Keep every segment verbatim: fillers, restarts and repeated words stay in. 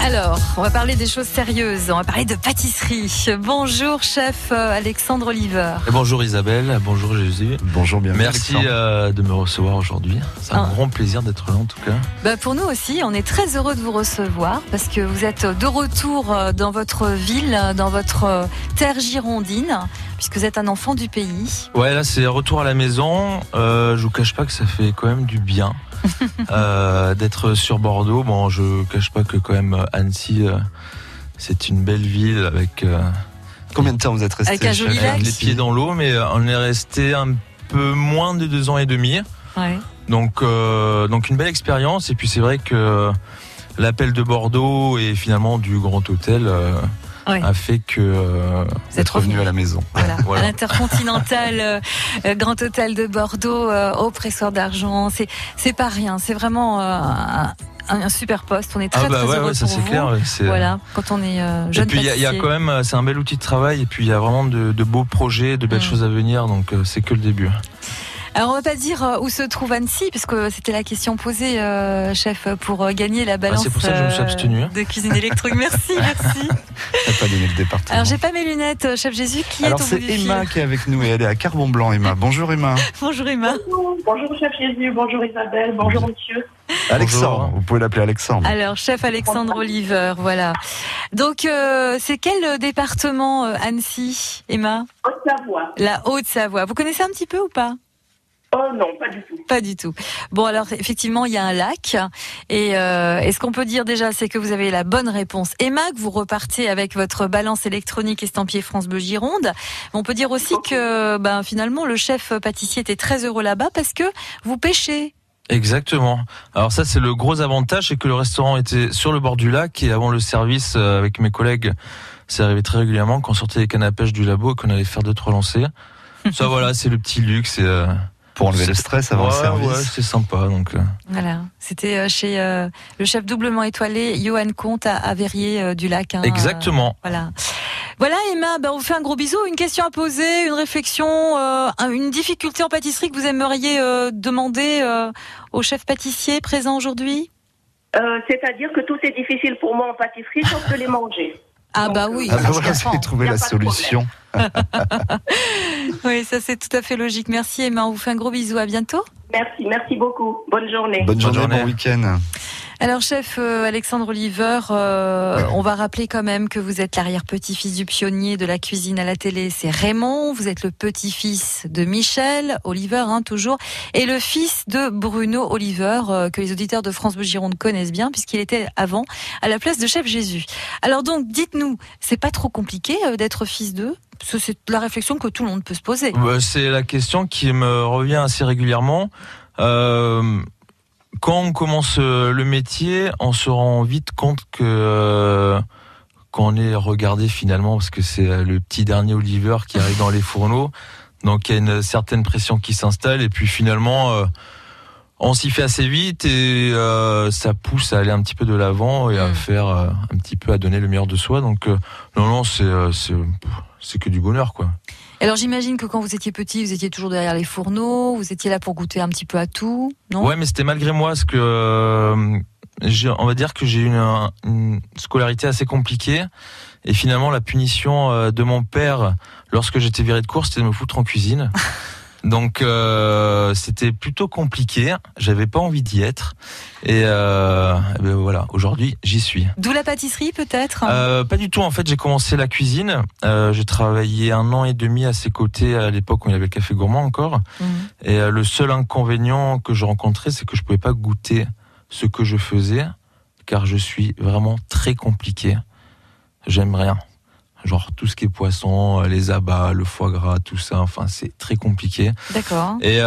Alors, on va parler des choses sérieuses, on va parler de pâtisserie. Bonjour chef Alexandre Oliver. Et bonjour Isabelle, bonjour Jésus. Bonjour, bienvenue. Merci euh, de me recevoir aujourd'hui. C'est un ah. grand plaisir d'être là en tout cas. Bah pour nous aussi, on est très heureux de vous recevoir parce que vous êtes de retour dans votre ville, dans votre terre girondine, puisque vous êtes un enfant du pays. Ouais, là c'est retour à la maison. Euh, je vous cache pas que ça fait quand même du bien. euh, d'être sur Bordeaux. Bon, je cache pas que quand même Annecy, euh, c'est une belle ville avec. Euh, Combien de temps vous êtes resté? Avec un joli lac. Avec les pieds dans l'eau, mais on est resté un peu moins de deux ans et demi. Ouais. Donc, euh, donc une belle expérience. Et puis c'est vrai que l'appel de Bordeaux et finalement du Grand Hôtel. Euh, Oui. a fait que euh, vous êtes revenu à la maison. Voilà, voilà. À l'Intercontinental euh, Grand Hôtel de Bordeaux, euh, au Pressoir d'Argent, c'est c'est pas rien, c'est vraiment euh, un, un super poste. On est très ah bah très ouais, heureux ouais, ça pour c'est vous. clair. Ouais, c'est... Voilà, quand on est euh, jeune. Et puis il y, y a quand même, c'est un bel outil de travail. Et puis il y a vraiment de, de beaux projets, de belles mmh. choses à venir. Donc euh, c'est que le début. Alors on va pas dire où se trouve Annecy, parce que c'était la question posée, euh, chef, pour gagner la balance. Ah, c'est pour ça que je me suis abstenu. De cuisine électrique. Merci, merci. T'as pas donné le département. Alors j'ai pas mes lunettes, chef Jésus. Qui Alors est au c'est bout du Emma fil qui est avec nous et elle est à Carbon-Blanc. Emma, bonjour Emma. Bonjour Emma. Bonjour, bonjour chef Jésus, bonjour Isabelle, bonjour monsieur. Alexandre, bonjour. Vous pouvez l'appeler Alexandre. Alors chef Alexandre Oliver, voilà. Donc euh, c'est quel département euh, Annecy, Emma? Haute-Savoie. La Haute-Savoie. Vous connaissez un petit peu ou pas? Oh non, pas du tout. Pas du tout. Bon, alors effectivement, il y a un lac. Et, euh, et ce qu'on peut dire déjà, c'est que vous avez la bonne réponse. Emma, que vous repartez avec votre balance électronique estampillée France Bleu Gironde. On peut dire aussi que ben, finalement, le chef pâtissier était très heureux là-bas parce que vous pêchez. Exactement. Alors ça, c'est le gros avantage, c'est que le restaurant était sur le bord du lac et avant le service euh, avec mes collègues, c'est arrivé très régulièrement qu'on sortait les cannes à pêche du labo et qu'on allait faire deux trois lancers. Ça, voilà, c'est le petit luxe. Et, euh, Pour enlever le stress avant ouais, le service. Ouais, c'est sympa. Donc, euh... Voilà, c'était chez euh, le chef doublement étoilé, Johan Comte, à, à Verrier euh, du Lac. Hein, Exactement. Euh, voilà. Voilà Emma, ben on vous fait un gros bisou. Une question à poser, une réflexion, euh, une difficulté en pâtisserie que vous aimeriez euh, demander euh, au chef pâtissier présent aujourd'hui? euh, C'est-à-dire que tout c'est difficile pour moi en pâtisserie, sauf de les manger. Ah bah oui, ah bah voilà, vous avez trouvé la solution. Oui, ça c'est tout à fait logique. Merci Emma, on vous fait un gros bisou, à bientôt. Merci, merci beaucoup. Bonne journée. Bonne journée, Bonne journée. bon week-end. Alors chef euh, Alexandre Oliver, euh, on va rappeler quand même que vous êtes l'arrière-petit-fils du pionnier de la cuisine à la télé, c'est Raymond. Vous êtes le petit-fils de Michel Oliver, hein, toujours, et le fils de Bruno Oliver, euh, que les auditeurs de France Bleu Gironde connaissent bien, puisqu'il était avant à la place de chef Jésus. Alors donc, dites-nous, c'est pas trop compliqué euh, d'être fils d'eux? C'est la réflexion que tout le monde peut se poser. C'est la question qui me revient assez régulièrement. Euh, quand on commence le métier, on se rend vite compte que euh, qu'on est regardé finalement, parce que c'est le petit dernier Oliver qui arrive dans les fourneaux. Donc il y a une certaine pression qui s'installe et puis finalement euh, on s'y fait assez vite et euh, ça pousse à aller un petit peu de l'avant et à mmh. faire euh, un petit peu, à donner le meilleur de soi. Donc euh, non non c'est euh, c'est c'est que du bonheur quoi. Alors j'imagine que quand vous étiez petit, vous étiez toujours derrière les fourneaux, vous étiez là pour goûter un petit peu à tout, non? Ouais, mais c'était malgré moi, parce que euh, j'ai, on va dire que j'ai eu une, une scolarité assez compliquée, et finalement la punition euh, de mon père lorsque j'étais viré de cours, c'était de me foutre en cuisine. Donc euh, c'était plutôt compliqué, j'avais pas envie d'y être et, euh, et ben voilà, aujourd'hui j'y suis. D'où la pâtisserie peut-être? euh, Pas du tout, en fait j'ai commencé la cuisine, euh, j'ai travaillé un an et demi à ses côtés à l'époque où il y avait le café gourmand encore. Mmh. Et euh, le seul inconvénient que je rencontrais, c'est que je pouvais pas goûter ce que je faisais car je suis vraiment très compliqué, j'aime rien. Genre tout ce qui est poisson, les abats, le foie gras, tout ça, enfin c'est très compliqué. D'accord. Et,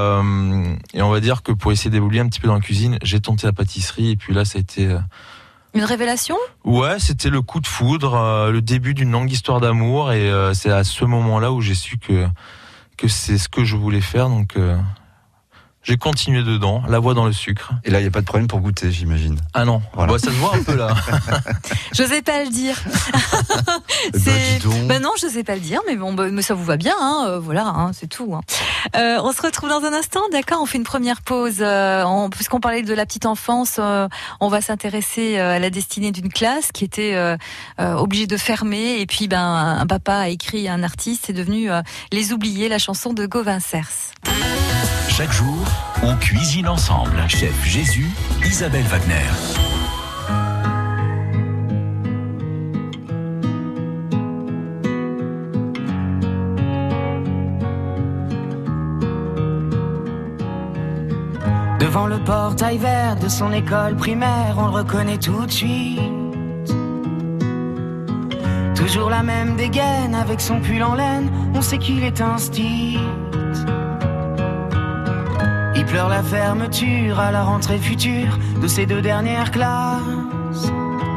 euh, et on va dire que pour essayer d'évoluer un petit peu dans la cuisine, j'ai tenté la pâtisserie et puis là ça a été... Une révélation? Ouais, c'était le coup de foudre, euh, le début d'une longue histoire d'amour et euh, c'est à ce moment-là où j'ai su que, que c'est ce que je voulais faire. Donc, euh, J'ai continué dedans, la voix dans le sucre. Et là, il n'y a pas de problème pour goûter, j'imagine. Ah non, voilà. Bah, ça se voit un peu là. J'osais pas le dire. c'est... Bah, bah non, je sais pas le dire, mais bon, bah, mais ça vous va bien, hein, euh, voilà, hein, c'est tout. Hein. Euh, on se retrouve dans un instant, d'accord ? On fait une première pause. Euh, on, puisqu'on parlait de la petite enfance, euh, on va s'intéresser à la destinée d'une classe qui était euh, euh, obligée de fermer. Et puis, ben, un papa a écrit un artiste, c'est devenu euh, Les Oubliés, la chanson de Gauvin Cers. Chaque jour, on cuisine ensemble. Chef Jésus, Isabelle Wagner. Devant le portail vert de son école primaire, on le reconnaît tout de suite. Toujours la même dégaine avec son pull en laine, on sait qu'il est un style. Il pleure la fermeture à la rentrée future de ses deux dernières classes.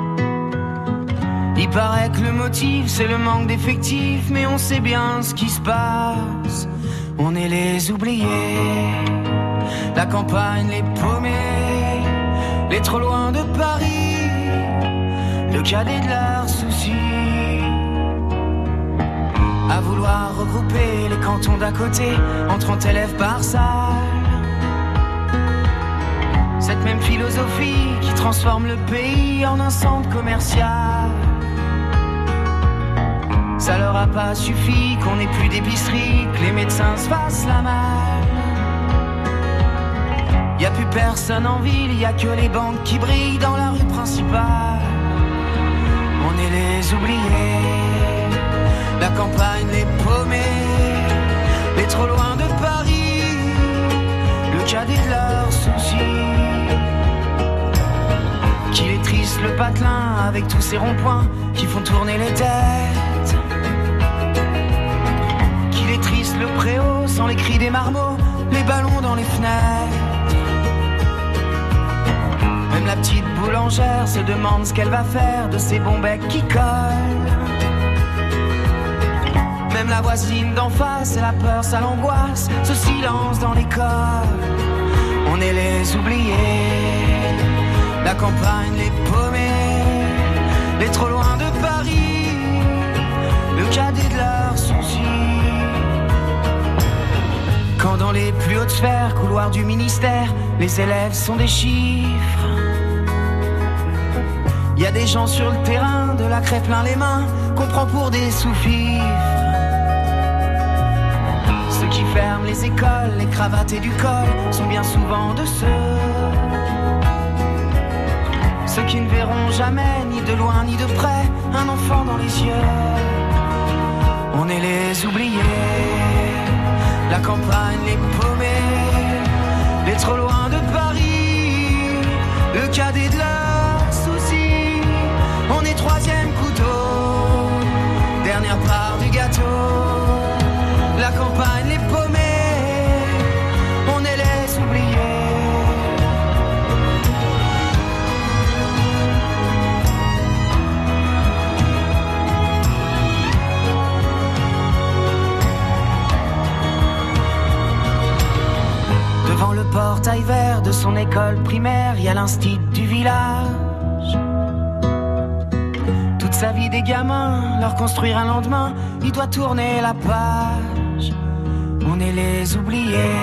Il paraît que le motif c'est le manque d'effectifs, mais on sait bien ce qui se passe. On est les oubliés, la campagne, les paumés, les trop loin de Paris, le cadet de leurs soucis. À vouloir regrouper les cantons d'à côté en trente élèves par salle. Cette même philosophie qui transforme le pays en un centre commercial. Ça leur a pas suffi qu'on ait plus d'épicerie, que les médecins se fassent la malle. Y a plus personne en ville, y a que les banques qui brillent dans la rue principale. On est les oubliés, la campagne, les paumés, les trop loin de Paris, le cadet de leurs soucis. Qu'il est triste le patelin avec tous ces ronds-points qui font tourner les têtes. Qu'il est triste le préau sans les cris des marmots, les ballons dans les fenêtres. Même la petite boulangère se demande ce qu'elle va faire de ces bons becs qui collent. Même la voisine d'en face, elle a peur, ça l'angoisse, ce silence dans l'école. On est les oubliés, la campagne, les paumés, les trop loin de Paris, le cadet de leurs soucis. Quand dans les plus hautes sphères, couloirs du ministère, les élèves sont des chiffres. Y a des gens sur le terrain, de la craie plein les mains, qu'on prend pour des sous-fifres. Ceux qui ferment les écoles, les cravates et du col, sont bien souvent de ceux Ceux qui ne verront jamais, ni de loin ni de près, un enfant dans les yeux. On est les oubliés, la campagne, les paumés, les trop loin de Paris, le cadet de leurs soucis. On est troisième couteau, dernière part du gâteau, la campagne, les paumés, on est les oubliés. Devant le portail vert de son école primaire, il y a l'instit du village. Toute sa vie des gamins, leur construire un lendemain, il doit tourner la page. On est les oubliés.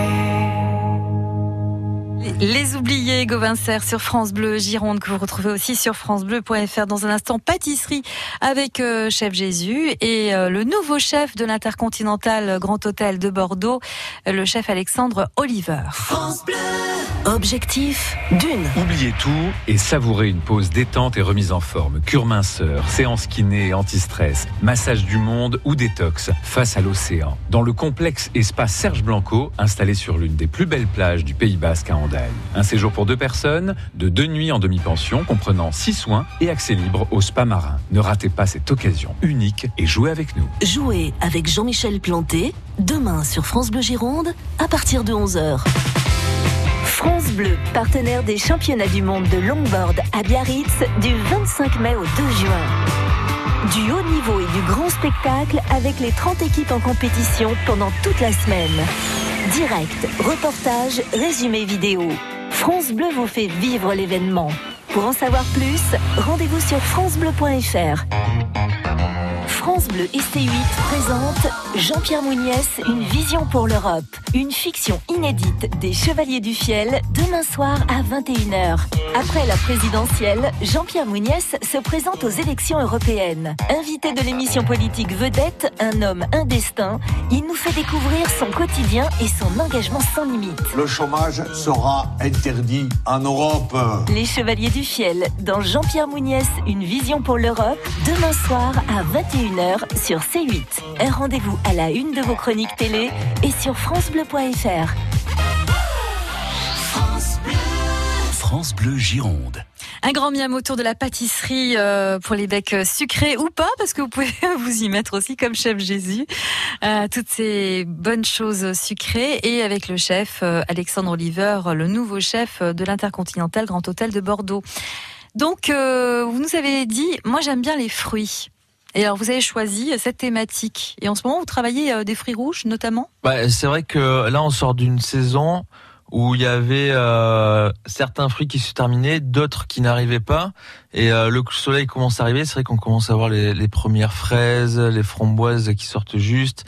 Les oubliés, Gauvin Cers sur France Bleu Gironde, que vous retrouvez aussi sur francebleu point f r. Dans un instant, pâtisserie avec euh, Chef Jésus et euh, le nouveau chef de l'Intercontinental Grand Hôtel de Bordeaux, le chef Alexandre Oliver. France Bleu. Objectif d'une. Oubliez tout et savourez une pause détente et remise en forme. Cure minceur, séance kiné et anti-stress, massage du monde ou détox face à l'océan. Dans le complexe espace Serge Blanco, installé sur l'une des plus belles plages du Pays Basque à Andal. Un séjour pour deux personnes, de deux nuits en demi-pension, comprenant six soins et accès libre au spa marin. Ne ratez pas cette occasion unique et jouez avec nous. Jouez avec Jean-Michel Planté, demain sur France Bleu Gironde, à partir de onze heures. France Bleu, partenaire des championnats du monde de longboard à Biarritz du vingt-cinq mai au deux juin. Du haut niveau et du grand spectacle avec les trente équipes en compétition pendant toute la semaine. Direct, reportage, résumé vidéo. France Bleu vous fait vivre l'événement. Pour en savoir plus, rendez-vous sur francebleu point f r. France Bleu et C huit présente Jean-Pierre Mouniès, une vision pour l'Europe. Une fiction inédite des Chevaliers du Fiel, demain soir à vingt et une heures. Après la présidentielle, Jean-Pierre Mouniès se présente aux élections européennes. Invité de l'émission politique Vedette, un homme, un destin, il nous fait découvrir son quotidien et son engagement sans limite. Le chômage sera interdit en Europe. Les Chevaliers du Fiel, dans Jean-Pierre Mouniès, une vision pour l'Europe, demain soir à vingt et une heures sur C huit. Un rendez-vous à la une de vos chroniques télé et sur francebleu point f r. France Bleu, France Bleu Gironde. Un grand miam autour de la pâtisserie euh, pour les becs sucrés ou pas, parce que vous pouvez vous y mettre aussi comme chef Jésus. Euh, toutes ces bonnes choses sucrées et avec le chef euh, Alexandre Oliver, le nouveau chef de l'Intercontinental Grand Hôtel de Bordeaux. Donc, euh, vous nous avez dit, moi j'aime bien les fruits. Et alors, vous avez choisi cette thématique. Et en ce moment, vous travaillez euh, des fruits rouges, notamment ? Bah, c'est vrai que là, on sort d'une saison où il y avait euh, certains fruits qui se terminaient, d'autres qui n'arrivaient pas. Et euh, le soleil commence à arriver. C'est vrai qu'on commence à voir les, les premières fraises, les framboises qui sortent juste,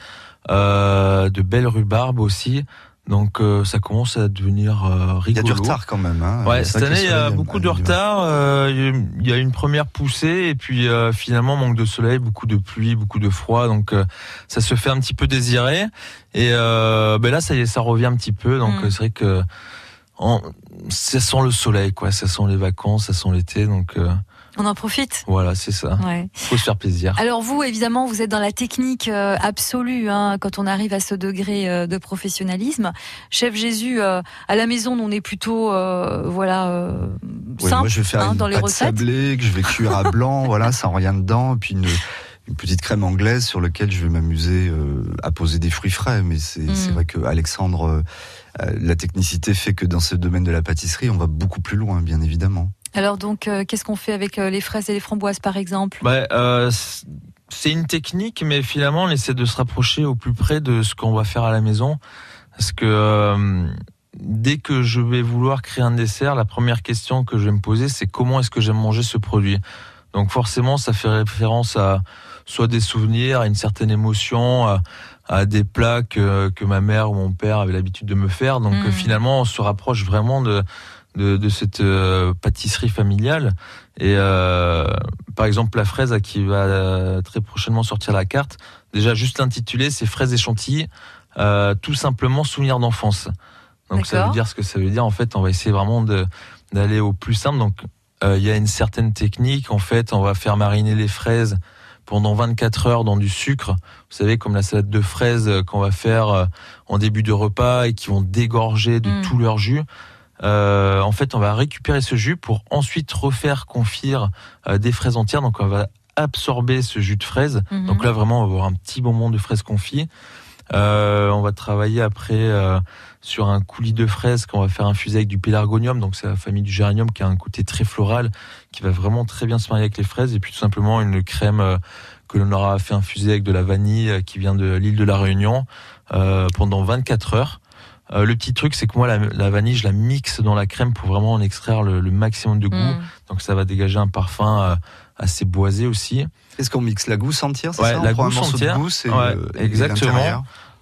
euh, de belles rhubarbes aussi. Donc euh, ça commence à devenir euh, rigolo. Il y a du retard quand même. Hein. Ouais, cette année il y a beaucoup de retard. Euh, il y a une première poussée et puis euh, finalement manque de soleil, beaucoup de pluie, beaucoup de froid. Donc euh, ça se fait un petit peu désirer. Et euh, ben là ça y est, ça revient un petit peu. Donc mmh. c'est vrai que en, ça sent le soleil, quoi. Ça sent les vacances, ça sent l'été. Donc euh, on en profite. Voilà, c'est ça. Ouais. Faut se faire plaisir. Alors vous, évidemment, vous êtes dans la technique euh, absolue hein, quand on arrive à ce degré euh, de professionnalisme. Chef Jésus, euh, à la maison, on est plutôt euh, voilà euh, ouais, simple moi, je vais faire hein, une dans les pâte recettes. sablée que je vais cuire à blanc, voilà, sans rien dedans, et puis une, une petite crème anglaise sur laquelle je vais m'amuser euh, à poser des fruits frais. Mais c'est, mmh. c'est vrai que Alexandre, euh, la technicité fait que dans ce domaine de la pâtisserie, on va beaucoup plus loin, bien évidemment. Alors donc, euh, qu'est-ce qu'on fait avec euh, les fraises et les framboises, par exemple ? bah, euh, C'est une technique, mais finalement, on essaie de se rapprocher au plus près de ce qu'on va faire à la maison. Parce que euh, dès que je vais vouloir créer un dessert, la première question que je vais me poser, c'est comment est-ce que j'aime manger ce produit ? Donc forcément, ça fait référence à soit des souvenirs, à une certaine émotion, à, à des plats que, que ma mère ou mon père avaient l'habitude de me faire. Donc mmh. finalement, on se rapproche vraiment de... De, de cette euh, pâtisserie familiale et euh, par exemple la fraise qui va euh, très prochainement sortir la carte, déjà juste l'intitulé c'est fraises et chantilly, euh, tout simplement souvenir d'enfance. Donc D'accord. ça veut dire ce que ça veut dire en fait. On va essayer vraiment de d'aller au plus simple. Donc il euh, y a une certaine technique en fait. On va faire mariner les fraises pendant vingt-quatre heures dans du sucre. Vous savez, comme la salade de fraises qu'on va faire euh, en début de repas et qui vont dégorger de mmh. tout leur jus. Euh, en fait, on va récupérer ce jus pour ensuite refaire confire euh, des fraises entières. Donc, on va absorber ce jus de fraise. Mm-hmm. Donc là, vraiment, on va avoir un petit bonbon de fraises confit. Euh, on va travailler après euh, sur un coulis de fraises qu'on va faire infuser avec du pélargonium. Donc, c'est la famille du géranium qui a un côté très floral, qui va vraiment très bien se marier avec les fraises. Et puis, tout simplement, une crème euh, que l'on aura fait infuser avec de la vanille euh, qui vient de l'île de la Réunion euh, pendant vingt-quatre heures. Euh, le petit truc, c'est que moi, la, la vanille, je la mixe dans la crème pour vraiment en extraire le, le maximum de goût. Mmh. Donc, ça va dégager un parfum euh, assez boisé aussi. Est-ce qu'on mixe la gousse entière, c'est ouais, ça? La on prend gousse un morceau entière. de gousse et, ouais, le, et exactement.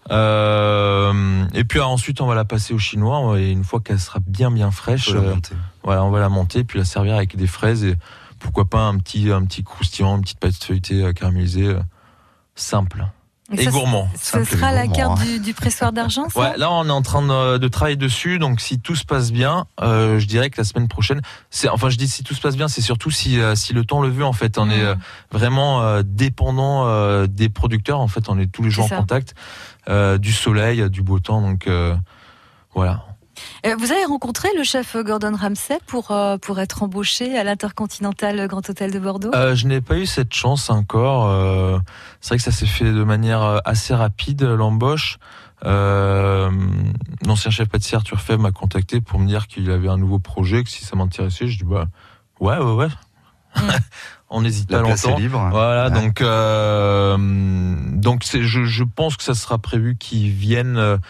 Euh, et puis ah, ensuite, on va la passer au chinois. Et une fois qu'elle sera bien, bien fraîche, on, euh, voilà, on va la monter puis la servir avec des fraises et pourquoi pas un petit, un petit croustillant, une petite pâte feuilletée euh, caramélisée, euh, simple. Et, et ça, gourmand. Ce sera la carte du, du pressoir d'argent, ça ? Ouais, là on est en train de, de travailler dessus, donc si tout se passe bien, euh, je dirais que la semaine prochaine, c'est, enfin je dis si tout se passe bien, c'est surtout si, euh, si le temps le veut en fait. On mmh. est euh, vraiment euh, dépendant euh, des producteurs, en fait on est tous les jours en contact, euh, du soleil, du beau temps, donc euh, voilà. Vous avez rencontré le chef Gordon Ramsay pour, euh, pour être embauché à l'Intercontinental Grand Hôtel de Bordeaux ? euh, Je n'ai pas eu cette chance encore. Euh, c'est vrai que ça s'est fait de manière assez rapide, l'embauche. Euh, l'ancien chef pâtissier Arthur Febvre m'a contacté pour me dire qu'il avait un nouveau projet, que si ça m'intéressait, je dis bah ouais, ouais, ouais. Mmh. On n'hésite pas longtemps. La place est libre. Voilà, ouais. donc euh, donc c'est, je, je pense que ça sera prévu qu'ils viennent. Euh,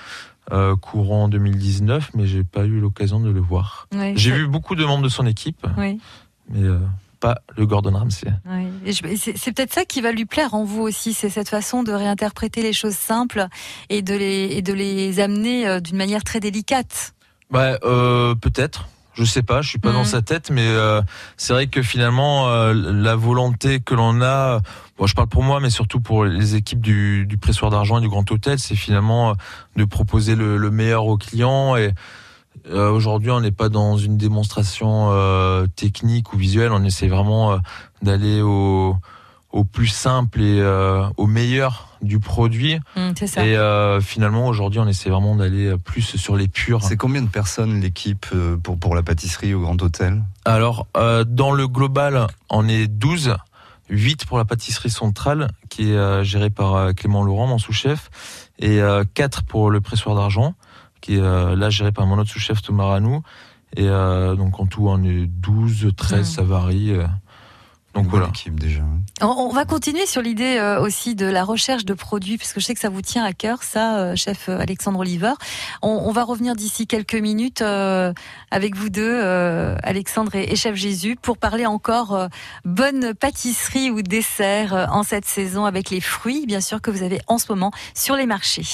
euh, courant deux mille dix-neuf, mais j'ai pas eu l'occasion de le voir. Oui, j'ai c'est... vu beaucoup de membres de son équipe, oui. mais euh, pas le Gordon Ramsay. Oui. Et je, c'est, c'est peut-être ça qui va lui plaire en vous aussi, c'est cette façon de réinterpréter les choses simples et de les, et de les amener euh, d'une manière très délicate. Bah, euh, peut-être. Je sais pas, je suis pas mmh. dans sa tête, mais euh, c'est vrai que finalement euh, la volonté que l'on a, bon, je parle pour moi, mais surtout pour les équipes du, du Pressoir d'Argent et du Grand Hôtel, c'est finalement euh, de proposer le, le meilleur aux clients. Et euh, aujourd'hui, on n'est pas dans une démonstration euh, technique ou visuelle, on essaie vraiment euh, d'aller au, au plus simple et euh, au meilleur du produit. Mmh, c'est ça. Et euh, finalement, aujourd'hui, on essaie vraiment d'aller plus sur les purs. C'est combien de personnes l'équipe pour, pour la pâtisserie au Grand Hôtel ? Alors, euh, dans le global, on est douze. huit pour la pâtisserie centrale, qui est euh, gérée par euh, Clément Laurent, mon sous-chef, et euh, quatre pour le Pressoir d'Argent, qui est euh, là géré par mon autre sous-chef, Thomas Ranou. Et euh, donc, en tout, on est douze, treize, mmh. ça varie. Euh. Donc voilà. Équipe déjà. On va continuer sur l'idée euh, aussi de la recherche de produits, puisque je sais que ça vous tient à cœur, ça, euh, chef Alexandre Oliver. On, on va revenir d'ici quelques minutes euh, avec vous deux, euh, Alexandre et, et chef Jésus, pour parler encore euh, bonne pâtisserie ou dessert euh, en cette saison avec les fruits, bien sûr, que vous avez en ce moment sur les marchés.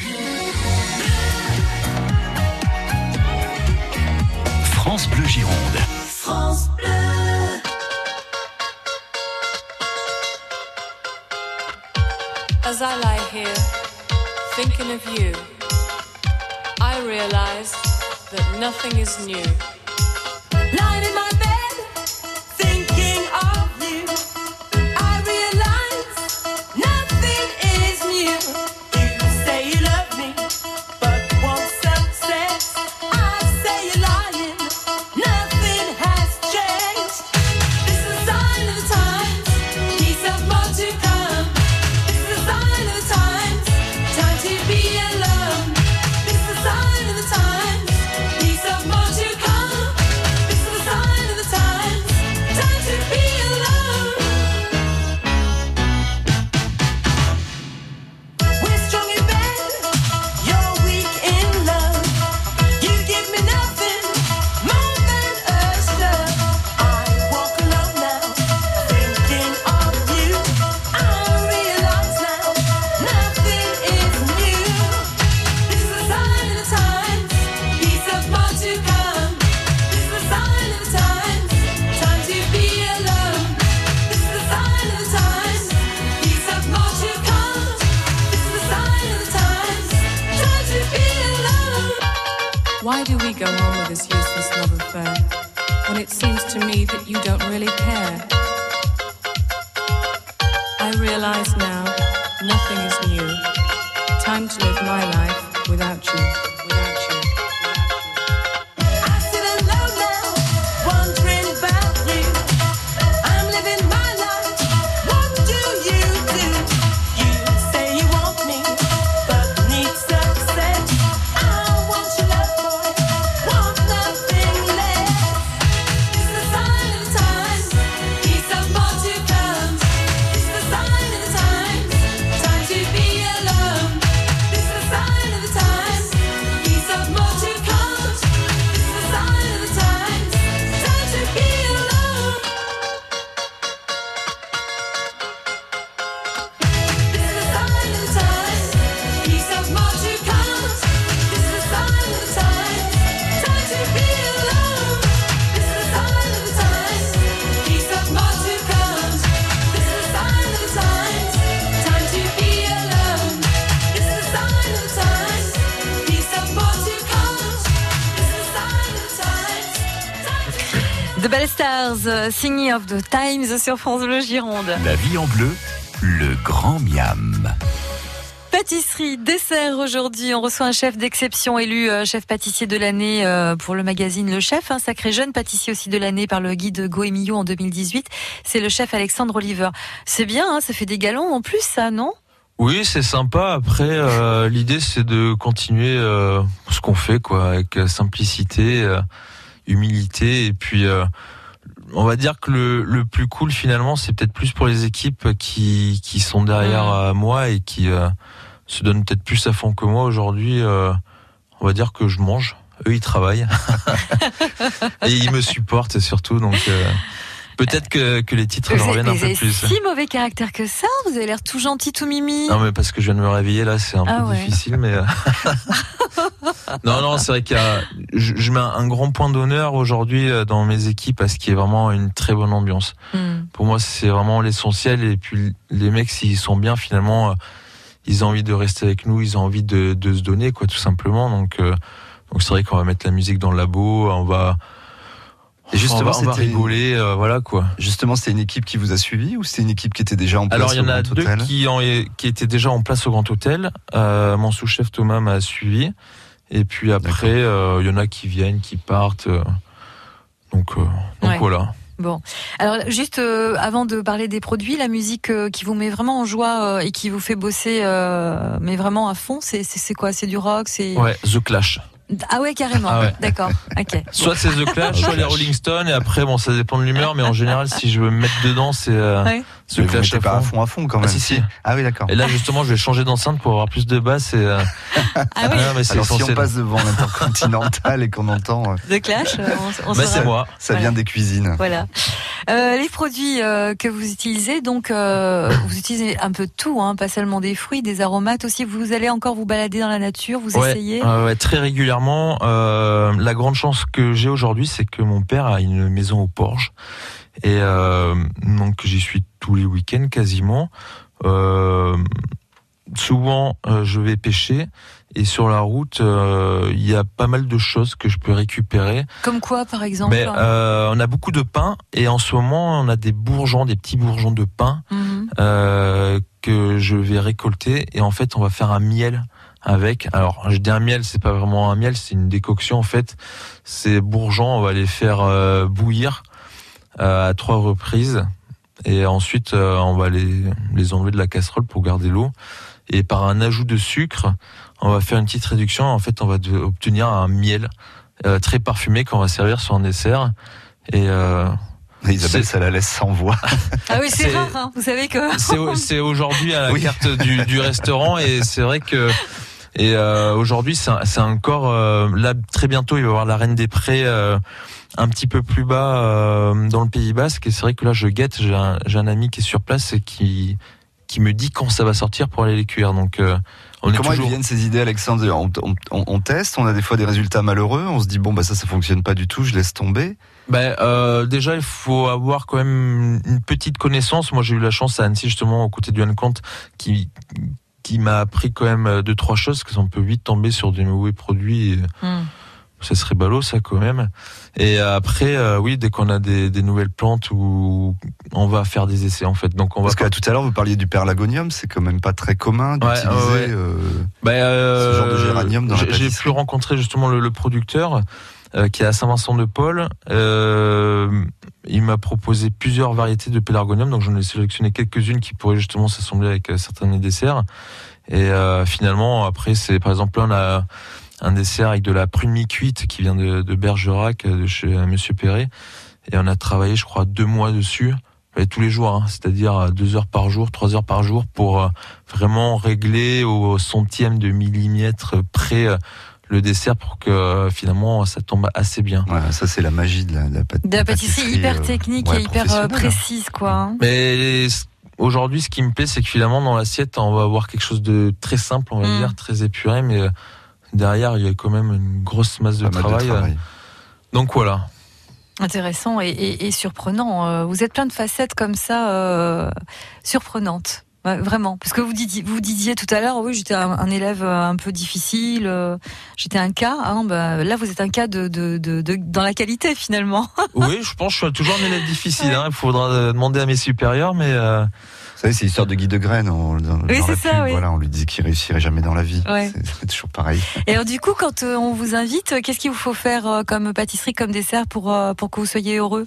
France Bleu Gironde. France Bleu. As I lie here, thinking of you, I realize that nothing is new. Lying in my bed, thinking of you, I realize nothing is new. You say you love me, but won't success. I say you're lying, nothing has changed. This is a sign of the times, peace of more to come. This is a sign of the times, time to be alone. This is a sign of the times, peace of more to come. This is a sign of the times, time to be alone. We're strong in bed, you're weak in love. You give me nothing more than a slug. I walk alone now, thinking of you. I realize now, nothing is new. This is a sign of the times, peace of more to come. This is a sign of the times, time to be alone. This is a sign of the times, peace of more to come. This is a sign of the times, time to be alone. Why do we go on with this useless love affair when it seems to me that you don't really care? I realize now nothing is new. Time to live my life without you, without you. I sit alone now, wondering about you. I'm living my life, what do you do? You say you want me, but need success. I want your love, boy, want nothing less. This is a sign of the times, peace of more to come. This is a sign of the times, time to be alone. This is a sign of the times, peace of more to come. This is a sign of the times, time to be alone. This is a sign of the times, peace of more to come. This is a sign of the times, time to be alone. This is a sign of the times, peace of more to come. This is a sign of the times, time to be alone. This is a sign of the times, peace of more to come. This is a sign of the times, time to be alone. The Bell Stars, euh, Singing of the Times sur France Bleu Gironde. La vie en bleu, le grand miam. Pâtisserie, dessert aujourd'hui. On reçoit un chef d'exception élu euh, chef pâtissier de l'année euh, pour le magazine Le Chef. Un sacré jeune pâtissier aussi de l'année par le guide Goemio en deux mille dix-huit. C'est le chef Alexandre Oliver. C'est bien, hein, ça fait des galons en plus, ça, non ? Oui, c'est sympa. Après, euh, l'idée, c'est de continuer euh, ce qu'on fait, quoi, avec euh, simplicité, euh, humilité, et puis euh, on va dire que le, le plus cool, finalement, c'est peut-être plus pour les équipes qui qui sont derrière Mmh. euh, moi et qui euh, se donnent peut-être plus à fond que moi aujourd'hui. Euh, on va dire que je mange. Eux, ils travaillent. Et ils me supportent surtout, donc euh, peut-être que, que les titres leur reviennent un peu plus. Vous avez si mauvais caractère que ça? Vous avez l'air tout gentil, tout mimi. Non, mais parce que je viens de me réveiller, là, c'est un ah peu ouais. difficile, mais... non, non, c'est vrai qu'il y a... Je, je mets un grand point d'honneur aujourd'hui dans mes équipes parce qu'il y a vraiment une très bonne ambiance. Mm. Pour moi, c'est vraiment l'essentiel. Et puis, les mecs, s'ils sont bien, finalement, ils ont envie de rester avec nous, ils ont envie de, de se donner, quoi, tout simplement. Donc... Euh, Donc c'est vrai qu'on va mettre la musique dans le labo, on va, et justement, on va, on va rigoler, euh, voilà quoi. Justement, c'était une équipe qui vous a suivi ou c'était une équipe qui était déjà en place? Alors il y en a au deux Grand Hôtel qui, en, qui étaient déjà en place au Grand Hôtel. Euh, mon sous-chef Thomas m'a suivi. Et puis après, euh, il y en a qui viennent, qui partent. Euh, donc euh, donc ouais. voilà. Bon, alors juste euh, avant de parler des produits, la musique euh, qui vous met vraiment en joie euh, et qui vous fait bosser, euh, mais vraiment à fond, c'est, c'est, c'est quoi? C'est du rock, c'est... Ouais, The Clash. Ah ouais, carrément. Ah ouais. D'accord. Ok. Soit c'est The Clash, soit les Rolling Stones, et après bon, ça dépend de l'humeur, mais en général, si je veux me mettre dedans, c'est euh, ouais. The Clash. Vous pas à fond à fond quand même. Ah, si, si. Ah oui, d'accord. Et là justement, je vais changer d'enceinte pour avoir plus de basse. Et, euh... ah oui. Ah, mais c'est Alors si on passe devant l'Intercontinental et qu'on entend euh... The Clash, on, on bah, c'est moi. Ça voilà. vient des cuisines. Voilà. Euh, les produits euh, que vous utilisez, donc euh, vous utilisez un peu de tout, hein, pas seulement des fruits, des aromates aussi. Vous allez encore vous balader dans la nature, vous ouais, essayez. Euh, ouais, très régulièrement. Euh, la grande chance que j'ai aujourd'hui, c'est que mon père a une maison au Porge, et euh, donc j'y suis tous les week-ends quasiment. Euh, souvent, euh, je vais pêcher. Et sur la route, il euh, y a pas mal de choses que je peux récupérer. Comme quoi, par exemple? Mais, euh, on a beaucoup de pain, et en ce moment, on a des bourgeons, des petits bourgeons de pain mm-hmm. euh, que je vais récolter. Et en fait, on va faire un miel avec. Alors, je dis un miel, c'est pas vraiment un miel, c'est une décoction en fait. Ces bourgeons, on va les faire euh, bouillir euh, à trois reprises. Et ensuite, euh, on va les, les enlever de la casserole pour garder l'eau. Et par un ajout de sucre, on va faire une petite réduction. En fait, on va de, obtenir un miel euh, très parfumé qu'on va servir sur un dessert. Et euh, Isabelle, ça la laisse sans voix. Ah oui, c'est, c'est rare. Hein. Vous savez que c'est, c'est aujourd'hui à la oui. carte du, du restaurant, et c'est vrai que et euh, aujourd'hui, c'est, c'est encore euh, là très bientôt, il va y avoir la Reine des Prés euh, un petit peu plus bas euh, dans le Pays Basque. Et c'est vrai que là, je guette. J'ai un, j'ai un ami qui est sur place et qui qui me dit quand ça va sortir pour aller les cuire. Donc, euh, on comment est toujours... ils viennent ces idées, Alexandre? on, on, on, on teste, on a des fois des résultats malheureux, on se dit bon bah ça ça fonctionne pas du tout, je laisse tomber. Ben euh, déjà il faut avoir quand même une petite connaissance. Moi j'ai eu la chance à Annecy justement aux côtés du Hancante qui qui m'a appris quand même deux trois choses, que on peut vite tomber sur des mauvais produits. Et... Mm. Ça serait ballot, ça, quand même. Et après, euh, oui, dès qu'on a des, des nouvelles plantes, où on va faire des essais, en fait. Donc, on va Parce pas... que tout à l'heure, vous parliez du perlagonium, c'est quand même pas très commun d'utiliser ouais, ouais. Euh, bah, euh, ce genre de géranium dans j'ai, la pâtisserie. J'ai pu rencontrer justement le, le producteur, euh, qui est à Saint-Vincent-de-Paul. Euh, il m'a proposé plusieurs variétés de pélargonium, donc j'en ai sélectionné quelques-unes qui pourraient justement s'assembler avec euh, certains des desserts. Et euh, finalement, après, c'est par exemple, là, on a un dessert avec de la prune mi-cuite qui vient de, de Bergerac, de chez Monsieur Perret. Et on a travaillé, je crois, deux mois dessus, et tous les jours, hein, c'est-à-dire deux heures par jour, trois heures par jour, pour euh, vraiment régler au centième de millimètre près euh, le dessert pour que euh, finalement ça tombe assez bien. Ouais, ça c'est la magie de la, de la, pât- de la pâtisserie, pâtisserie hyper technique euh, ouais, et hyper euh, précise, quoi. Hein. Mais aujourd'hui, ce qui me plaît, c'est que finalement dans l'assiette, on va avoir quelque chose de très simple, on va mmh. dire, très épuré, mais euh, derrière, il y a quand même une grosse masse de, travail. de travail. Donc voilà. Intéressant et, et, et surprenant. Vous êtes plein de facettes comme ça, euh, surprenantes. Ouais, vraiment. Parce que vous disiez, vous disiez tout à l'heure, oui, j'étais un, un élève un peu difficile, euh, j'étais un cas. Hein, bah, là, vous êtes un cas de, de, de, de, dans la qualité, finalement. Oui, je pense que je suis toujours un élève difficile. Ouais. Hein, il faudra demander à mes supérieurs, mais... Euh... Vous savez, c'est l'histoire de Guy Degraine. On, dans, oui, dans c'est la ça, pub, oui. Voilà, on lui disait qu'il réussirait jamais dans la vie. Ouais. C'est, c'est toujours pareil. Et alors, du coup, quand euh, on vous invite, qu'est-ce qu'il vous faut faire euh, comme pâtisserie, comme dessert pour, euh, pour que vous soyez heureux?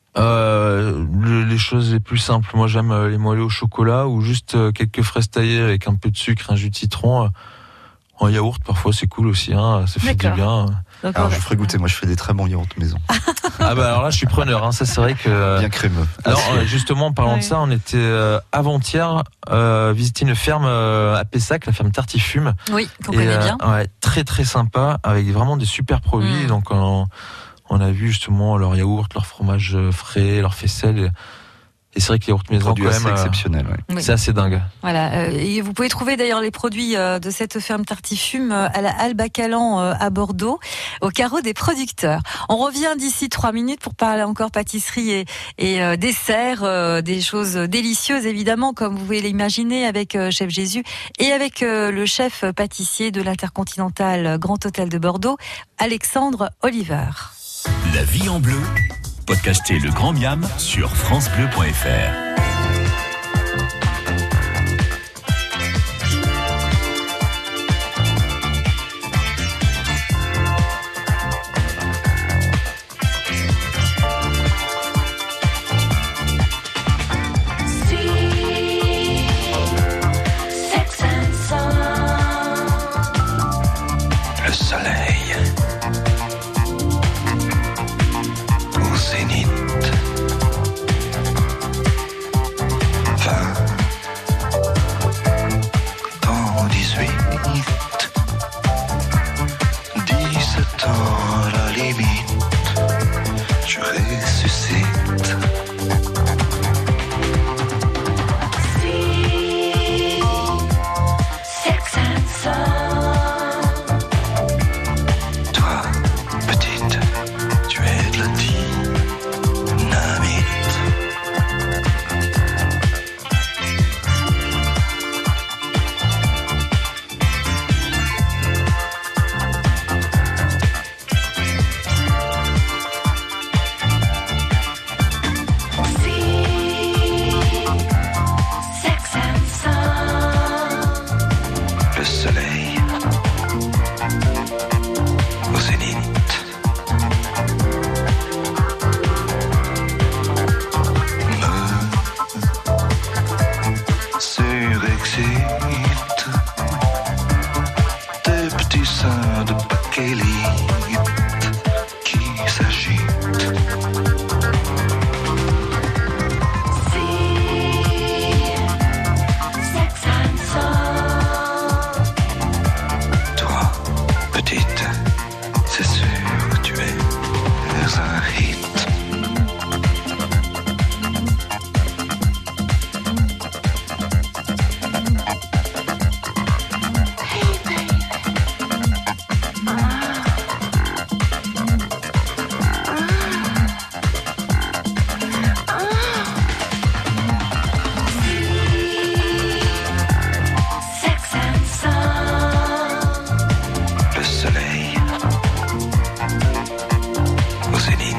Euh, le, les choses les plus simples. Moi, j'aime euh, les moelleux au chocolat ou juste euh, quelques fraises taillées avec un peu de sucre, un jus de citron. Euh, en yaourt, parfois, c'est cool aussi. Hein, ça fait D'accord. du bien. Donc, Alors on- je ferai goûter, moi je fais des très bons yaourts maison. Ah bah alors là, je suis preneur. Hein. Ça, c'est vrai que. Bien crémeux. Alors euh, justement, en parlant Ouais. de ça, on était euh, avant-hier euh, visiter une ferme euh, à Pessac, la ferme Tartifume. Oui, qu'on Et, connaît euh, bien. Ouais, très très sympa, avec vraiment des super produits. Mm. Donc on, on a vu justement leur yaourt, leur fromage frais, leur faisselle. Et, et c'est vrai que les yaourts maison, Produit quand assez même, euh, exceptionnel. Ouais. Oui. c'est assez dingue. Voilà. euh, Et vous pouvez trouver d'ailleurs les produits euh, de cette ferme Tartifume euh, à la Halle Bacalan euh, à Bordeaux, au carreau des producteurs. On revient d'ici trois minutes pour parler encore pâtisserie et, et euh, dessert, euh, des choses délicieuses évidemment, comme vous pouvez l'imaginer, avec euh, Chef Jésus et avec euh, le chef pâtissier de l'Intercontinental Grand Hôtel de Bordeaux, Alexandre Oliver. La vie en bleu. Podcastez le Grand Miam sur francebleu point f r. Le soleil au zénith. Vingt dans dix-huit. Dix-sept ans la limite. Je ressuscite. Toi, petite, tu es de la dynamite. Le soleil au zénith. Me surexcite. Des petits seins de bakélite qui s'agitent. Toi, petite, c'est sûr, tu es un hit. Le soleil au zénith.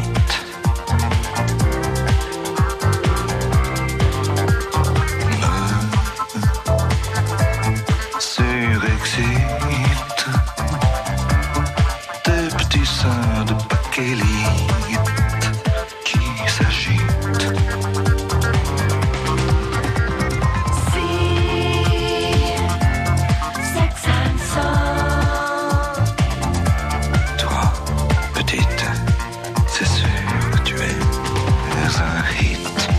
Me surexcite. Des petits seins de bakélite qui s'agitent. Toi, petite, c'est sûr, tu es un hit.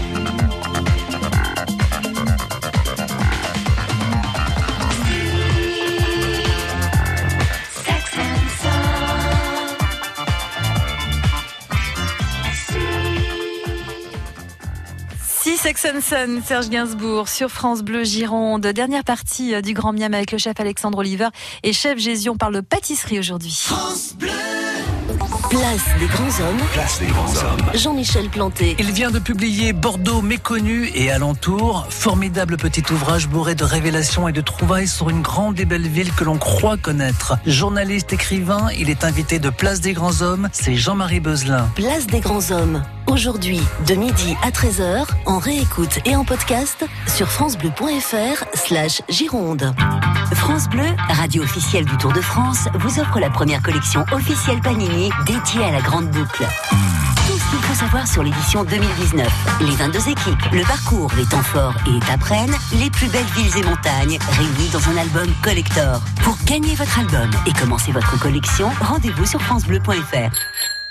Si Sex and Son, Serge Gainsbourg sur France Bleu Gironde. Dernière partie euh, du Grand Miam avec le chef Alexandre Oliver et chef Jésus. On parle de pâtisserie aujourd'hui. Place des grands hommes. Place des grands hommes. Jean-Michel Planté. Il vient de publier Bordeaux méconnu et alentour. Formidable petit ouvrage bourré de révélations et de trouvailles sur une grande et belle ville que l'on croit connaître. Journaliste, écrivain, il est invité de Place des grands hommes. C'est Jean-Marie Beuzelin. Place des grands hommes. Aujourd'hui, de midi à treize heures, en réécoute et en podcast sur francebleu point f r slash Gironde. France Bleu, radio officielle du Tour de France, vous offre la première collection officielle Panini dédiée à la grande boucle. Tous ce qu'il faut savoir sur l'édition deux mille dix-neuf. Les vingt-deux équipes, le parcours, les temps forts et étapes reines, les plus belles villes et montagnes, réunies dans un album collector. Pour gagner votre album et commencer votre collection, rendez-vous sur francebleu point f r.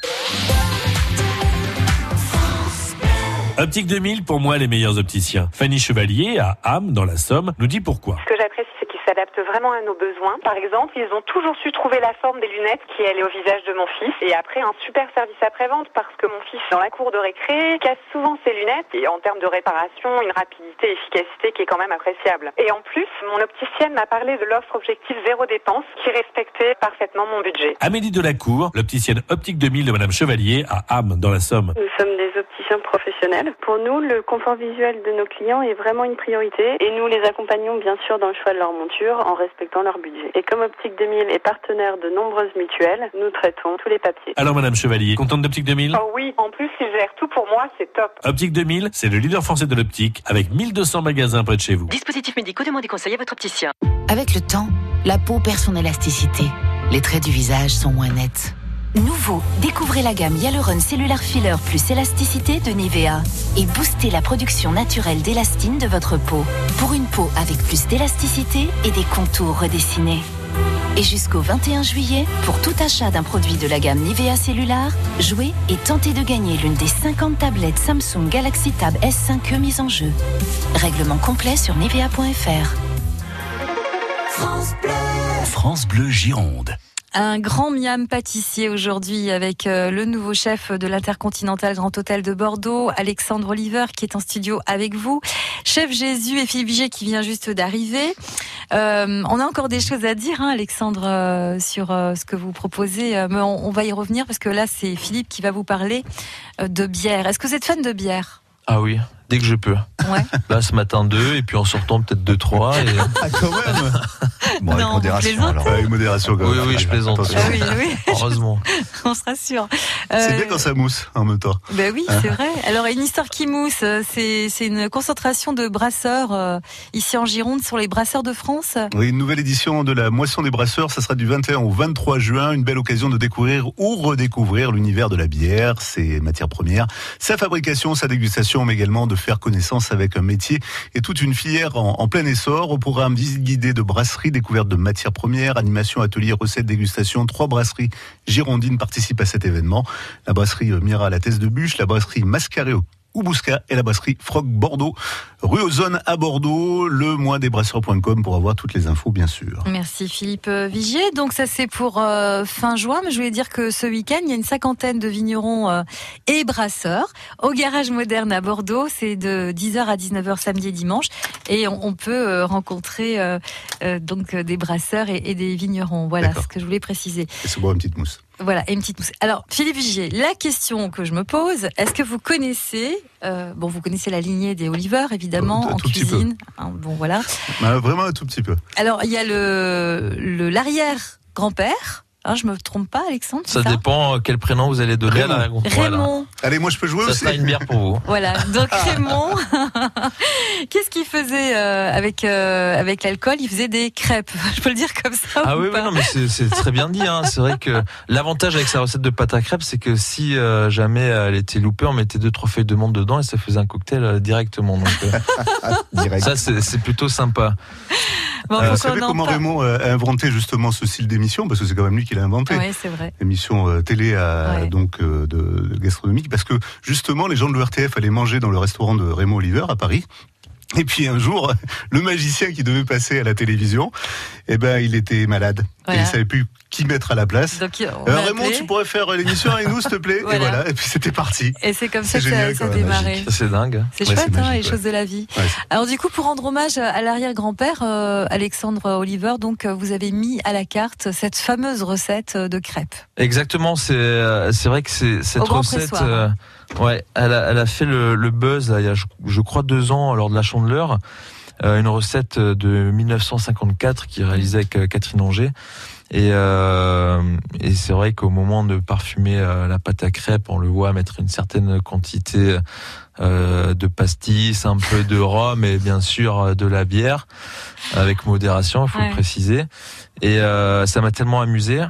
Optique deux mille, pour moi, les meilleurs opticiens. Fanny Chevalier, à Ham, dans la Somme, nous dit pourquoi. Ce que j'apprécie, c'est qu'ils s'adaptent vraiment à nos besoins. Par exemple, ils ont toujours su trouver la forme des lunettes qui allait au visage de mon fils. Et après, un super service après-vente, parce que mon fils, dans la cour de récré, casse souvent ses lunettes. Et en termes de réparation, une rapidité et efficacité qui est quand même appréciable. Et en plus, mon opticienne m'a parlé de l'offre objectif zéro dépense, qui respectait parfaitement mon budget. Amélie Delacour, l'opticienne Optique deux mille de Madame Chevalier, à Ham, dans la Somme. Nous sommes des opticiens professionnels. Pour nous, le confort visuel de nos clients est vraiment une priorité et nous les accompagnons bien sûr dans le choix de leur monture en respectant leur budget. Et comme Optique deux mille est partenaire de nombreuses mutuelles, nous traitons tous les papiers. Alors Madame Chevalier, contente d'Optique deux mille ? Oh oui, en plus, ils gèrent tout pour moi, c'est top. Optique deux mille, c'est le leader français de l'optique, avec mille deux cents magasins près de chez vous. Dispositifs médicaux, demandez conseil à votre opticien. Avec le temps, la peau perd son élasticité. Les traits du visage sont moins nets. Nouveau, découvrez la gamme Hyaluron Cellular Filler plus élasticité de Nivea et boostez la production naturelle d'élastine de votre peau pour une peau avec plus d'élasticité et des contours redessinés. Et jusqu'au vingt et un juillet, pour tout achat d'un produit de la gamme Nivea Cellular, jouez et tentez de gagner l'une des cinquante tablettes Samsung Galaxy Tab S cinq E mises en jeu. Règlement complet sur nivea point f r. France Bleu, France Bleu Gironde. Un grand miam pâtissier aujourd'hui avec euh, le nouveau chef de l'Intercontinental Grand Hôtel de Bordeaux, Alexandre Oliver, qui est en studio avec vous. Chef Jésus et Philippe Vigier qui vient juste d'arriver. Euh, on a encore des choses à dire, hein, Alexandre, euh, sur euh, ce que vous proposez, euh, mais on, on va y revenir parce que là, c'est Philippe qui va vous parler euh, de bière. Est-ce que vous êtes fan de bière ? Ah oui, dès que je peux. Ouais. Là, ce matin, deux, et puis en sortant, peut-être deux, trois. Et... Ah, quand même. Bon, avec Non, modération, alors. plaisantez. Avec modération, quand Oui, même. oui, je plaisante. Attention. Ah oui, oui. Heureusement. On se rassure. C'est Euh, bien quand ça mousse, en même temps. Ben oui, c'est vrai. Alors, une histoire qui mousse, c'est, c'est une concentration de brasseurs euh, ici en Gironde sur les brasseurs de France. Oui, une nouvelle édition de la Moisson des Brasseurs, ça sera du vingt et un au vingt-trois juin, une belle occasion de découvrir ou redécouvrir l'univers de la bière, ses matières premières, sa fabrication, sa dégustation, mais également de faire connaissance avec un métier et toute une filière en, en plein essor. Au programme visite guidée de brasserie, découverte de matières premières, animation, atelier, recettes, dégustation. Trois brasseries girondines participent à cet événement. La brasserie Mira à la Teste de Bûche, la brasserie Mascareo Oubousca et la brasserie Frog Bordeaux, rue Ozone à Bordeaux, le mois des brasseurs point com pour avoir toutes les infos, bien sûr. Merci Philippe Vigier. Donc ça c'est pour euh, fin juin, mais je voulais dire que ce week-end, il y a une cinquantaine de vignerons euh, et brasseurs au Garage Moderne à Bordeaux. C'est de dix heures à dix-neuf heures samedi et dimanche. Et on, on peut euh, rencontrer euh, euh, donc des brasseurs et, et des vignerons. Voilà D'accord. ce que je voulais préciser. Et se boire une petite mousse. Voilà, et une petite mousse. Alors, Philippe Vigier, la question que je me pose, est-ce que vous connaissez, euh, bon, vous connaissez la lignée des Oliver, évidemment, Un en tout petit cuisine. Hein, bon, voilà. Bah, vraiment un tout petit peu. Alors, il y a le, le l'arrière-grand-père. Hein, je me trompe pas, Alexandre, c'est Ça ça dépend quel prénom vous allez donner à la Raymond. Voilà. Allez, moi je peux jouer Ça aussi. sera une bière pour vous. Voilà, donc Raymond, qu'est-ce qu'il faisait euh, avec euh, avec l'alcool ? Il faisait des crêpes, je peux le dire comme ça Ah ou oui, pas oui, non, mais c'est, c'est très bien dit. Hein. C'est vrai que l'avantage avec sa recette de pâte à crêpes, c'est que si euh, jamais elle était loupée, on mettait deux trois feuilles de menthe dedans et ça faisait un cocktail euh, directement. Donc, euh, Direct. ça, c'est, c'est plutôt sympa. Bon, Euh, faut vous savez qu'on en comment parle. Raymond euh, a inventé justement ce style d'émission ? Parce que c'est quand même lui qui l'a inventé. Oui, c'est vrai. Émission euh, télé à, Ouais. donc euh, de, de gastronomique, parce que justement les gens de l'O R T F allaient manger dans le restaurant de Raymond Oliver à Paris. Et puis un jour, le magicien qui devait passer à la télévision, eh ben il était malade Voilà. et il savait plus qui mettre à la place. Donc, on Euh, l'a Raymond, appelé. tu pourrais faire l'émission avec nous, s'il te plaît. Voilà. Et voilà. Et puis c'était parti. Et c'est comme ça C'est que ça, génial, ça a quand même, démarré. magique. Ça, c'est dingue. C'est Ouais, chouette, c'est hein, magique, les ouais. choses de la vie. Ouais. Alors du coup, pour rendre hommage à l'arrière-grand-père, euh, Alexandre Oliver, donc euh, vous avez mis à la carte cette fameuse recette de crêpes. Exactement, c'est euh, c'est vrai que c'est cette Au Grand recette, Pressoir. euh, ouais, elle a, elle a fait le, le buzz là, il y a je, je crois deux ans lors de la Chandeleur, euh, une recette de dix-neuf cent cinquante-quatre qui est réalisée avec euh, Catherine Anger. Et, euh, et c'est vrai qu'au moment de parfumer euh, la pâte à crêpes, on le voit mettre une certaine quantité euh, de pastis, un peu de rhum et bien sûr euh, de la bière, avec modération, il faut Ouais. le préciser. Et euh, ça m'a tellement amusé.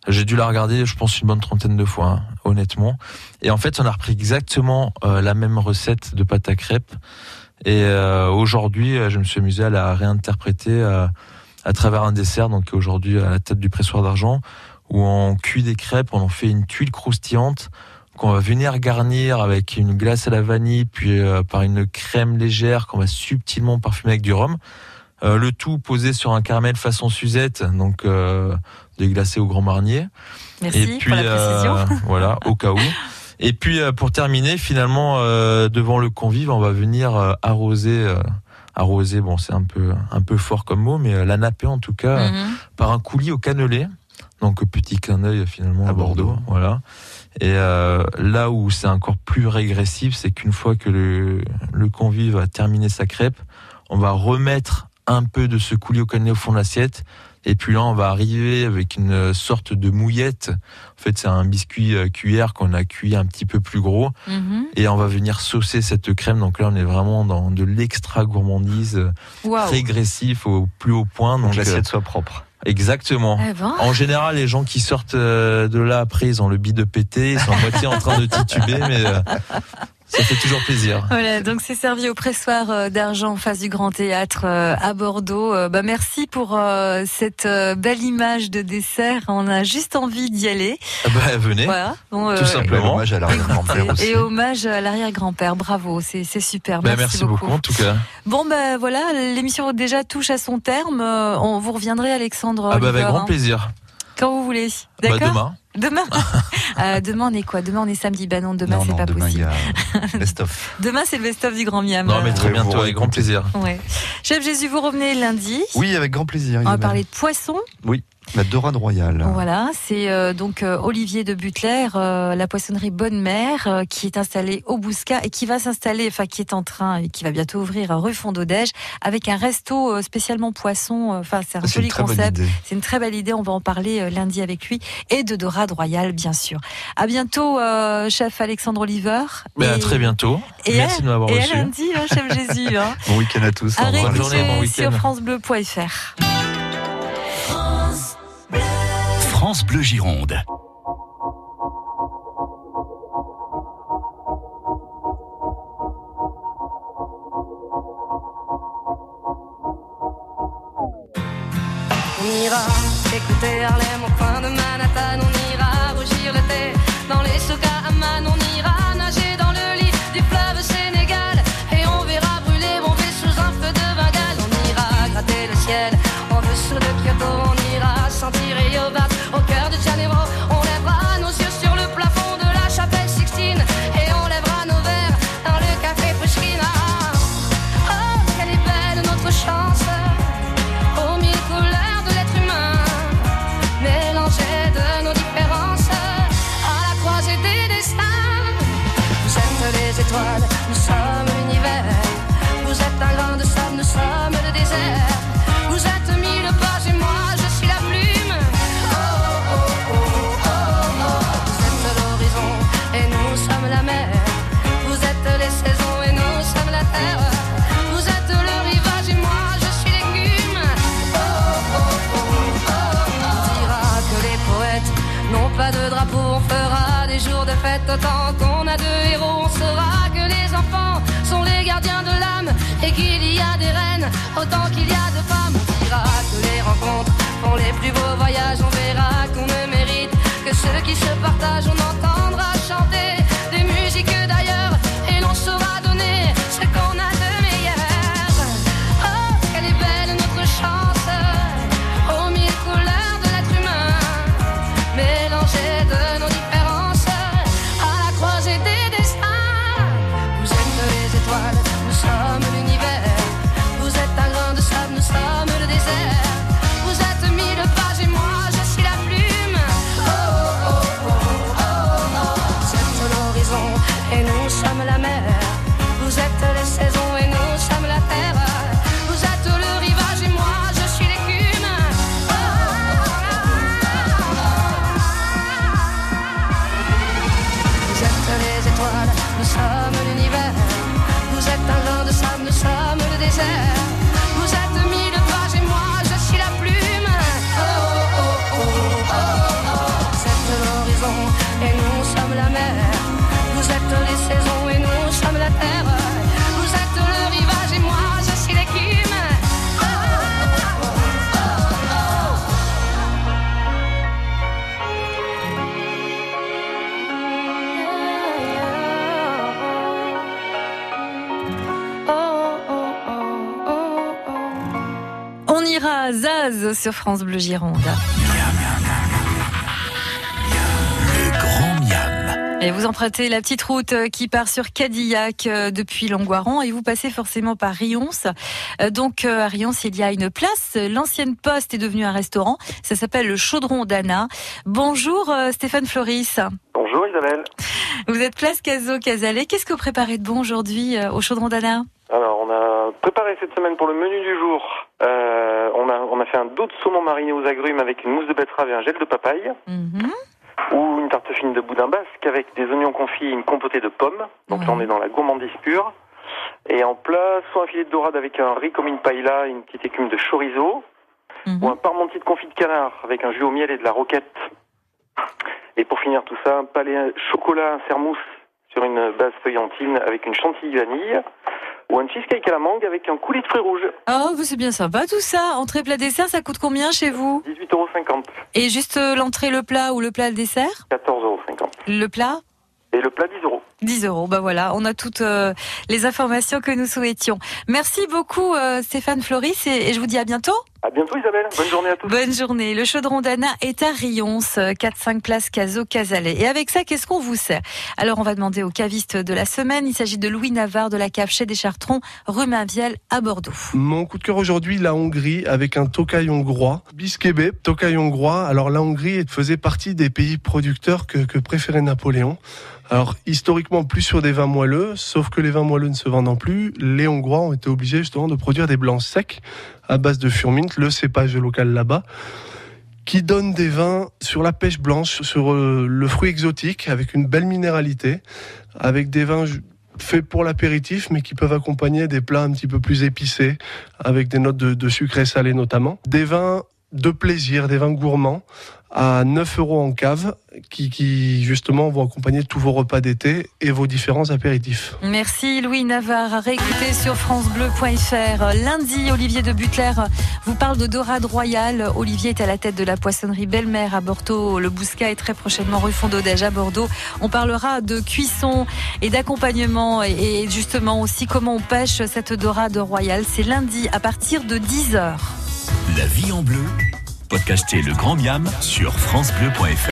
J'ai dû la regarder, je pense, une bonne trentaine de fois, hein, honnêtement. Et en fait, on a repris exactement euh, la même recette de pâte à crêpes. Et euh, aujourd'hui, je me suis amusé à la réinterpréter euh, à travers un dessert, donc aujourd'hui à la table du pressoir d'argent, où on cuit des crêpes, on en fait une tuile croustillante qu'on va venir garnir avec une glace à la vanille, puis euh, par une crème légère qu'on va subtilement parfumer avec du rhum. Euh, le tout posé sur un caramel façon Suzette, donc euh, déglacé au Grand Marnier. Merci et puis, pour la précision. Euh, voilà, au cas où. Et puis euh, pour terminer, finalement, euh, devant le convive, on va venir euh, arroser. Euh, arroser, bon, c'est un peu un peu fort comme mot, mais euh, la napper en tout cas Mhm. euh, par un coulis au cannelé. Donc petit clin d'œil finalement à, Bordeaux. Bordeaux. Voilà. Et euh, là où c'est encore plus régressif, c'est qu'une fois que le, le convive a terminé sa crêpe, on va remettre un peu de ce coulis au cannelé au fond de l'assiette. Et puis là, on va arriver avec une sorte de mouillette. En fait, c'est un biscuit euh, cuillère qu'on a cuit un petit peu plus gros. Mhm. Et on va venir saucer cette crème. Donc là, on est vraiment dans de l'extra gourmandise, euh, Waouh. régressif au plus haut point. Donc que l'assiette euh, soit propre. Exactement. Eh ben. En général, les gens qui sortent euh, de là après, ils ont le bide de péter, ils sont à moitié en train de tituber, mais euh, ça fait toujours plaisir. Voilà, donc c'est servi au pressoir euh, d'argent en face du Grand Théâtre euh, à Bordeaux. Euh, bah merci pour euh, cette euh, belle image de dessert. On a juste envie d'y aller. Ah bah, venez. Voilà. Bon, euh, Tout simplement. Hommage à l'arrière-grand-père aussi. Et hommage à l'arrière-grand-père. Bravo, c'est c'est super. Bah, Merci, merci beaucoup. en tout cas. Bon ben voilà, l'émission déjà touche à son terme. Euh, On vous reviendrez, Alexandre. Ah bah, avec Oliver, grand hein. plaisir. Quand vous voulez. Bah, D'accord. demain. Demain. euh, demain on est quoi? Demain on est samedi. Bah non, demain Non, c'est non, pas demain, il y possible. a best-of. Demain c'est le best-of du Grand Miam. Non, mais très Ouais, bientôt, vous avec grand plaisir. Ouais. Chef Jésus, vous revenez lundi. Oui, avec grand plaisir. On va Isabelle. parler de poisson. Oui, la dorade royale. Voilà, c'est euh, donc euh, Olivier de Butler, euh, la poissonnerie Bonne Mère, euh, qui est installée au Bouscat et qui va s'installer, enfin qui est en train et qui va bientôt ouvrir à rue Fondodège avec un resto euh, spécialement poisson. Enfin, c'est un C'est joli une très bonne concept. idée. C'est une très belle idée. On va en parler euh, lundi avec lui et de dorade royale, bien sûr. À bientôt, euh, chef Alexandre Oliver. Mais à très bientôt. Et Merci à, de m'avoir et reçu. à lundi, hein, chef Jésus. Hein. Bon week-end à tous. À Au revoir. Bonne journée, bon réécouter week-end. sur francebleu point f r. France Bleu Gironde. On ira écouter Harlem au coin de Manhattan. On ira rougir le thé dans les souks à Amman. On ira nager dans le lit du fleuve Sénégal. Et on verra brûler mon V sous un feu de Bengale. On ira gratter le ciel en dessous de Kyoto. On ira sentir Yobat au cœur de Janeiro. On lèvera nos yeux sur le plafond de la chapelle Sixtine. Et on lèvera nos verres dans le café Pushkin. Ah, oh, quelle est belle notre chance. Aux mille couleurs de l'être humain, mélangées de nos différences, à la croisée des destins. Vous êtes les étoiles, nous sommes l'univers. Vous êtes un grain de sable, nous sommes le désert. Vous êtes mille pages et moi je suis la plume. Oh oh oh oh oh oh. Vous êtes l'horizon et nous sommes la mer. Vous êtes les saisons et nous sommes la terre. Vous êtes le rivage et moi je suis l'écume. Oh oh oh oh oh. On dira que les poètes n'ont pas de drapeau. On fera des jours de fête autant qu'on a de héros. On saura que les enfants sont les gardiens de l'âme et qu'il y a des reines autant qu'il y a de femmes. On dira que les rencontres font les plus beaux voyages. On verra qu'on ne mérite que ceux qui se partagent. On entendra chanter des musiques d'ailleurs et l'on saura donner ce qu'on a de meilleur. Oh, quelle est belle notre chance, aux mille couleurs de l'être humain, mélangées de nos différences, à la croisée des destins. Vous êtes les étoiles, nous sommes l'univers. Vous êtes un grain de sable, nous sommes le désert. Vous êtes mille pages et moi je suis la plume. Oh oh oh oh oh. Sia, Zaz sur France Bleu Gironde. Le grand miam. Et vous empruntez la petite route qui part sur Cadillac depuis Longuaron et vous passez forcément par Rions. Donc à Rions, il y a une place. L'ancienne poste est devenue un restaurant. Ça s'appelle le Chaudron d'Anna. Bonjour Stéphane Floris. Bonjour Isabelle. Vous êtes place Cazo Casalet. Qu'est-ce que vous préparez de bon aujourd'hui au Chaudron d'Anna? Alors on a préparé cette semaine pour le menu du jour. Euh, on a on a fait un dos de saumon mariné aux agrumes avec une mousse de betterave et un gel de papaye. Mmh. Ou une tarte fine de boudin basque avec des oignons confits et une compotée de pommes. Donc ouais. Là on est dans la gourmandise pure. Et en plat, soit un filet de dorade avec un riz comme une paella et une petite écume de chorizo. Mmh. Ou un parmentier de confit de canard avec un jus au miel et de la roquette. Et pour finir tout ça, un palais chocolat, un serre-mousse sur une base feuillantine avec une chantilly vanille. Ou un cheesecake à la mangue avec un coulis de fruits rouges. Oh, c'est bien sympa tout ça. Entrée, plat, dessert, ça coûte combien chez vous? dix-huit euros cinquante. Et juste l'entrée, le plat ou le plat, le dessert? quatorze euros cinquante. Le plat? Et le plat, dix euros. dix euros, bah voilà, on a toutes euh, les informations que nous souhaitions. Merci beaucoup euh, Stéphane Floris et, et je vous dis à bientôt. À bientôt Isabelle, bonne journée à tous. Bonne journée. Le Chaudron d'Anna est à Rions, quatre cinq place Cazo Casalet. Et avec ça, qu'est-ce qu'on vous sert? Alors on va demander au caviste de la semaine. Il s'agit de Louis Navarre de la cave Chez des Chartrons, rue Mainvielle à Bordeaux. Mon coup de cœur aujourd'hui, la Hongrie avec un tokaï hongrois. Biskebe, tokaï hongrois. Alors la Hongrie faisait partie des pays producteurs que, que préférait Napoléon. Alors historiquement plus sur des vins moelleux, sauf que les vins moelleux ne se vendant plus, les Hongrois ont été obligés justement de produire des blancs secs à base de furmint, le cépage local là-bas, qui donne des vins sur la pêche blanche, sur euh, le fruit exotique, avec une belle minéralité, avec des vins faits pour l'apéritif, mais qui peuvent accompagner des plats un petit peu plus épicés, avec des notes de, de sucre et salé notamment. Des vins de plaisir, des vins gourmands, à neuf euros en cave, qui, qui justement vont accompagner tous vos repas d'été et vos différents apéritifs. Merci Louis Navarre, à réécouter sur francebleu point fr. Lundi, Olivier de Butler vous parle de dorade royale. Olivier est à la tête de la poissonnerie Belle-Mère à Bordeaux. Le Bouscat est très prochainement rue Fondodège à Bordeaux. On parlera de cuisson et d'accompagnement et justement aussi comment on pêche cette dorade royale. C'est lundi à partir de dix heures. La vie en bleu. Podcastez le Grand Miam sur francebleu point fr.